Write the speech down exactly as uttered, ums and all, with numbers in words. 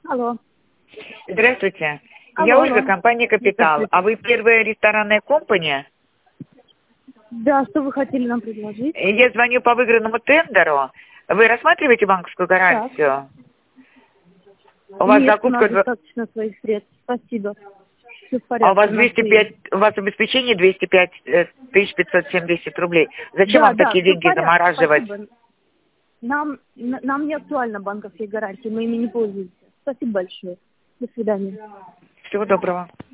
Алло. Здравствуйте. Алло, Я Ольга, алло. компания «Капитал». А вы первая ресторанная компания? Да, что вы хотели нам предложить? Я звоню по выигранному тендеру. Вы рассматриваете банковскую гарантию? У вас Нет, у закупка... нас дв- достаточно своих средств. Спасибо. Все в А у порядке. вас у нас двести есть. пять, у вас обеспечение двести пять тысяч пятьсот семьдесят рублей. Зачем Да, вам да, такие все в деньги порядке. замораживать? Спасибо. Нам, н- нам не актуальна банковские гарантии, мы ими не пользуемся. Спасибо большое. До свидания. Всего доброго.